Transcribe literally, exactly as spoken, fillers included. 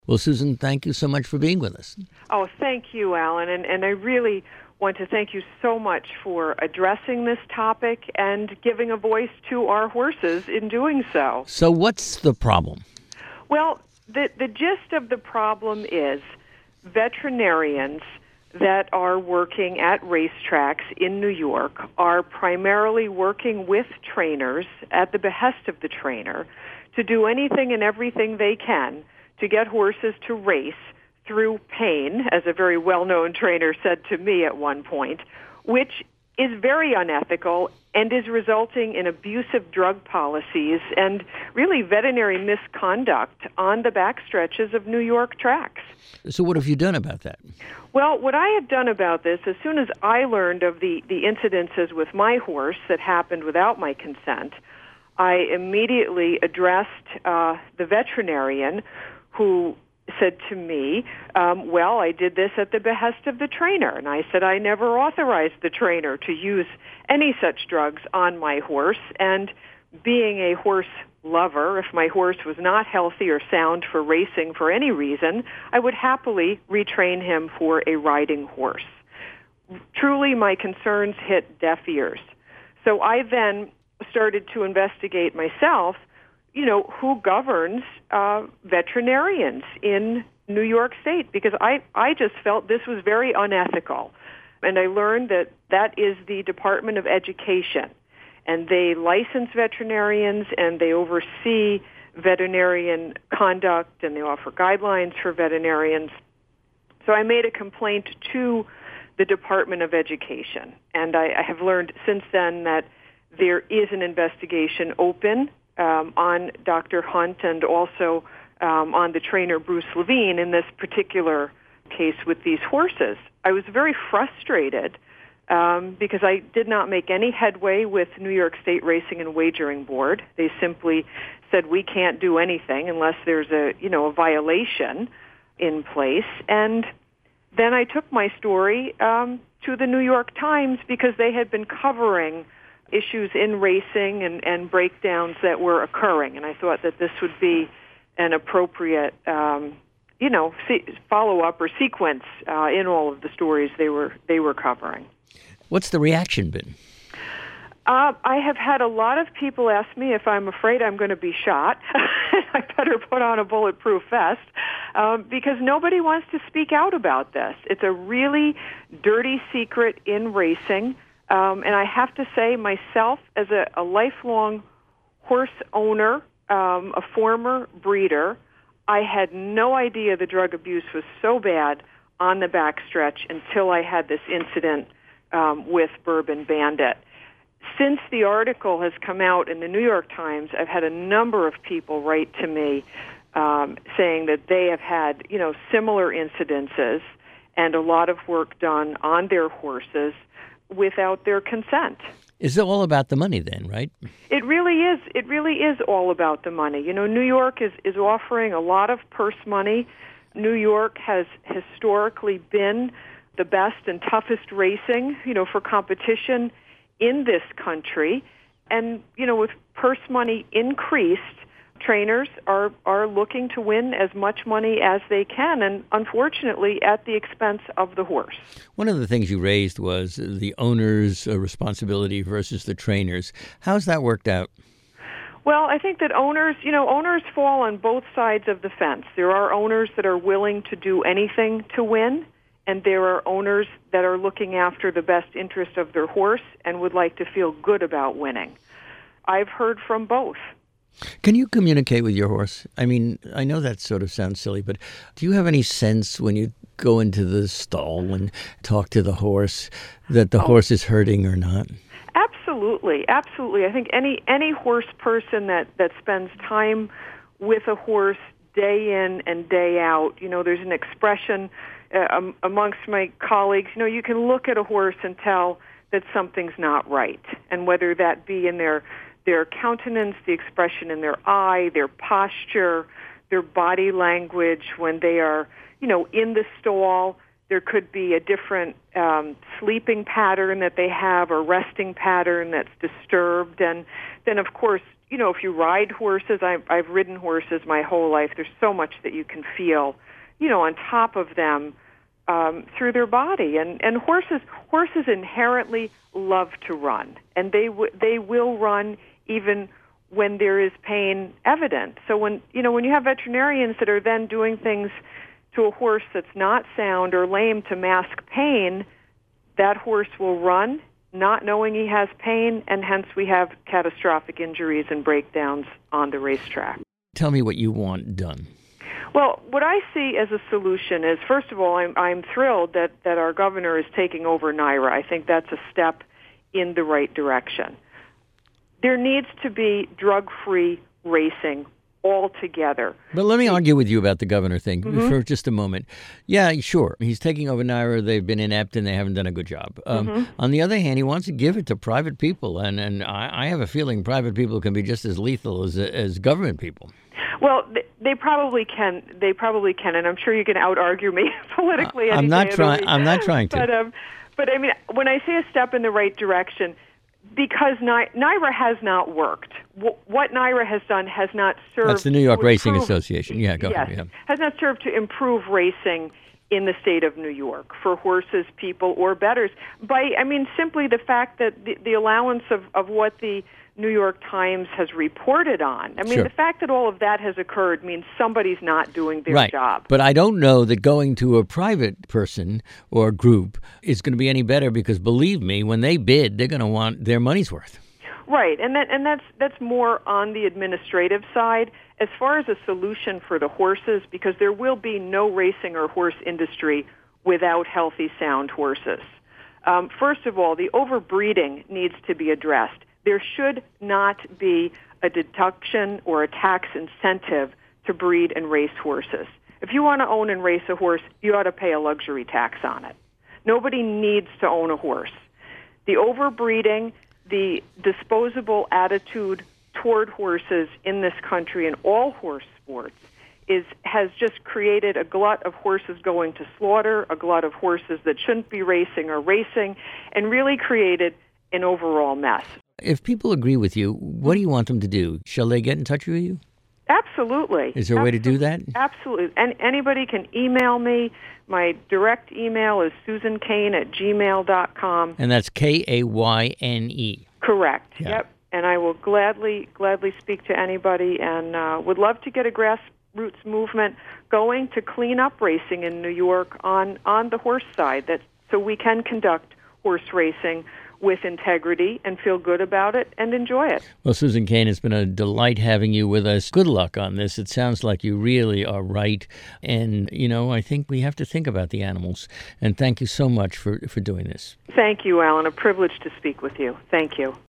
Well, Susan, thank you so much for being with us. Oh, thank you, Alan. And, and I really want to thank you so much for addressing this topic and giving a voice to our horses in doing so. So what's the problem? Well, the, the gist of the problem is veterinarians that are working at racetracks in New York are primarily working with trainers at the behest of the trainer to do anything and everything they can to get horses to race through pain, as a very well-known trainer said to me at one point, which is very unethical and is resulting in abusive drug policies and really veterinary misconduct on the backstretches of New York tracks. So what have you done about that? Well, what I have done about this, as soon as I learned of the, the incidences with my horse that happened without my consent, I immediately addressed uh, the veterinarian who said to me, um, well, I did this at the behest of the trainer. And I said I never authorized the trainer to use any such drugs on my horse. And being a horse lover, if my horse was not healthy or sound for racing for any reason, I would happily retrain him for a riding horse. Truly, my concerns hit deaf ears. So I then started to investigate myself, you know, who governs uh, veterinarians in New York State, because I, I just felt this was very unethical. And I learned that that is the Department of Education, and they license veterinarians and they oversee veterinarian conduct and they offer guidelines for veterinarians. So I made a complaint to the Department of Education, and I, I have learned since then that there is an investigation open Um, on Doctor Hunt and also um, on the trainer Bruce Levine in this particular case with these horses. I was very frustrated um, because I did not make any headway with New York State Racing and Wagering Board. They simply said we can't do anything unless there's a you know a violation in place. And then I took my story um, to the New York Times because they had been covering issues in racing and, and breakdowns that were occurring. And I thought that this would be an appropriate, um, you know, se- follow-up or sequence uh, in all of the stories they were they were covering. What's the reaction been? Uh, I have had a lot of people ask me if I'm afraid I'm going to be shot. I better put on a bulletproof vest um, because nobody wants to speak out about this. It's a really dirty secret in racing. Um, and I have to say, myself, as a, a lifelong horse owner, um, a former breeder, I had no idea the drug abuse was so bad on the backstretch until I had this incident um, with Bourbon Bandit. Since the article has come out in the New York Times, I've had a number of people write to me um, saying that they have had, you know, similar incidences and a lot of work done on their horses without their consent. It's all about the money then, right? It really is. It really is all about the money. You know, New York is, is offering a lot of purse money. New York has historically been the best and toughest racing, you know, for competition in this country. And, you know, with purse money increased, trainers are, are looking to win as much money as they can, and unfortunately at the expense of the horse. One of the things you raised was the owner's uh, responsibility versus the trainers. How's that worked out? Well, I think that owners, you know, owners fall on both sides of the fence. There are owners that are willing to do anything to win, and there are owners that are looking after the best interest of their horse and would like to feel good about winning. I've heard from both. Can you communicate with your horse? I mean, I know that sort of sounds silly, but do you have any sense when you go into the stall and talk to the horse that the oh. horse is hurting or not? Absolutely, absolutely. I think any any horse person that, that spends time with a horse day in and day out, you know, there's an expression uh, um, amongst my colleagues, you know, you can look at a horse and tell that something's not right, and whether that be in their their countenance, the expression in their eye, their posture, their body language when they are, you know, in the stall. There could be a different um, sleeping pattern that they have or resting pattern that's disturbed. And then, of course, you know, if you ride horses, I've, I've ridden horses my whole life. There's so much that you can feel, you know, on top of them um, through their body. And, and horses horses inherently love to run, and they w- they will run even when there is pain evident. So when, you know, when you have veterinarians that are then doing things to a horse that's not sound or lame to mask pain, that horse will run not knowing he has pain, and hence we have catastrophic injuries and breakdowns on the racetrack. Tell me what you want done. Well, what I see as a solution is, first of all, I'm, I'm thrilled that, that our governor is taking over NYRA. I think that's a step in the right direction. There needs to be drug-free racing altogether. But let me argue with you about the governor thing Mm-hmm. for just a moment. Yeah, sure. He's taking over NYRA. They've been inept and they haven't done a good job. Um, Mm-hmm. On the other hand, he wants to give it to private people. And, and I, I have a feeling private people can be just as lethal as, as government people. Well, they, they probably can. They probably can, and I'm sure you can out-argue me politically. I'm any not day of the trying. week. I'm not trying to. But, um, but I mean, when I say a step in the right direction, because Ny- NYRA has not worked. W- what NYRA has done has not served. That's the New York to Racing improve, Association. Yeah, go yes, ahead. Yeah. has not served to improve racing in the state of New York for horses, people, or bettors. By, I mean, simply the fact that the, the allowance of, of what the New York Times has reported on. I mean, Sure. the fact that all of that has occurred means somebody's not doing their Right. job. But I don't know that going to a private person or group is going to be any better because, believe me, when they bid, they're going to want their money's worth. Right, and that and that's that's more on the administrative side. As far as a solution for the horses, because there will be no racing or horse industry without healthy, sound horses. Um, first of all, the overbreeding needs to be addressed. There should not be a deduction or a tax incentive to breed and race horses. If you want to own and race a horse, you ought to pay a luxury tax on it. Nobody needs to own a horse. The overbreeding, the disposable attitude toward horses in this country and all horse sports is has just created a glut of horses going to slaughter, a glut of horses that shouldn't be racing or racing, and really created an overall mess. If people agree with you, what do you want them to do? Shall they get in touch with you? Absolutely. Is there a way to do that? Absolutely. And anybody can email me. My direct email is susan kane at gmail dot com. And that's K A Y N E. Correct. Yeah. Yep. And I will gladly, gladly speak to anybody, and uh, would love to get a grassroots movement going to clean up racing in New York on, on the horse side, that so we can conduct horse racing with integrity and feel good about it and enjoy it. Well, Susan Kane, it's been a delight having you with us. Good luck on this. It sounds like you really are right. And, you know, I think we have to think about the animals. And thank you so much for, for doing this. Thank you, Alan. A privilege to speak with you. Thank you.